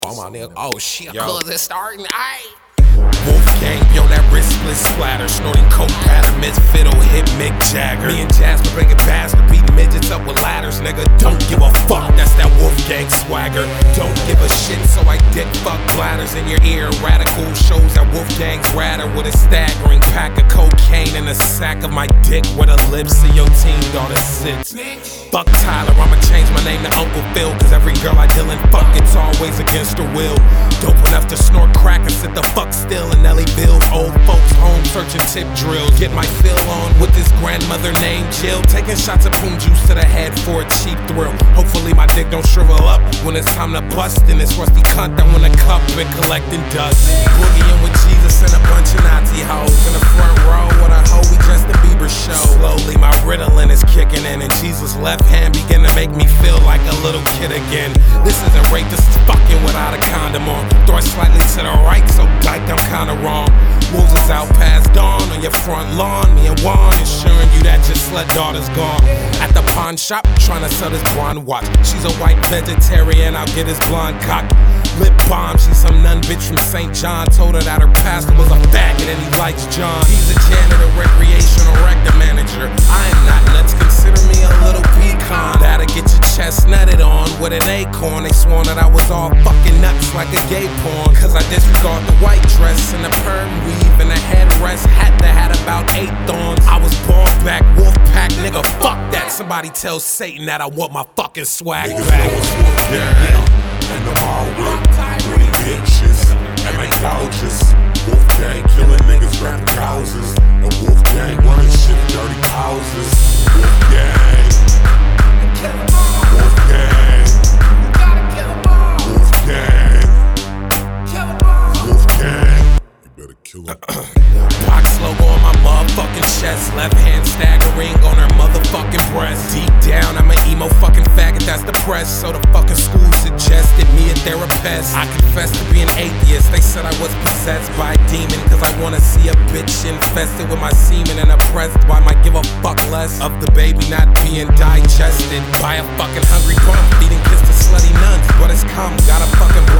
Oh my nigga, oh shit, Yo. cuz it's starting, aight. Wolfgang, yo, that wristless splatter. Snorting coke pattern, Miss Fiddle hit Mick Jagger. Me and Jasper bringing bastard, beating midgets up with ladders, nigga. Don't give a fuck, that's that Wolfgang swagger. Don't give a shit, so I dick fuck bladders in your ear. Radical shows that Wolfgang's radder with a staggering pack of cocaine in the sack of my dick where the lips of your teen daughter sits. Fuck Tyler, I'ma change my name to Uncle Phil, cause every girl I deal in fuck, it's always against her will. Dope enough to snort crack and sit the fuck still in Nellyville. Old folks home searching tip drills. Get my fill on with this grandmother named Jill. Taking shots of poon juice to the head for a cheap thrill. Hopefully my dick don't shrivel up when it's time to bust in this rusty cunt that when a cup been collecting dust. Boogieing with Jesus and a bunch of Nazi hoes in the front row with a hoe we dressed the Bieber show. Slowly my Ritalin is kicking in and Jesus' left hand begin to make me feel like a little kid again. This isn't rape, this is fucking without a condom on. Throw it slightly to the right, so dyke, I'm kinda wrong. Wolves is out past dawn on your front lawn. Me and Juan ensuring you that your slut daughter's gone. At the pawn shop, trying to sell this blonde watch. She's a white vegetarian, I'll get his blonde cock. Lip balm, she's some nun bitch from St. John. Told her that her pastor was a faggot and he likes John. He's a janitor, recreational rector manager. I am not nuts, consider me a little pecan. That'll get your chest nutted on with an acorn. They sworn that I was all fucking nuts like a gay porn. Cause I disregard the white dress and the perm weave and the headrest hat that had about 8 thorns. I was born back, wolf pack, nigga, fuck that. Somebody tell Satan that I want my fucking swag back. And the hard work, pretty bitches, and they couches. Wolfgang killing niggas, grabbing houses. And Wolfgang running shit, dirty houses. Wolfgang. Wolfgang. Wolfgang. Wolfgang. You better kill him. Pox logo on my motherfucking chest. Left hand staggering on her motherfucking breast. Deep down, I'm an emo fucking faggot that's depressed. So the fucking school suggested me a therapist. I confessed to being atheist. They said I was possessed by a demon. Cause I wanna see a bitch infested with my semen and oppressed by my give a fuck less of the baby not being digested by a fucking hungry bum feeding kiss to slutty nuns. But it's come, got a fucking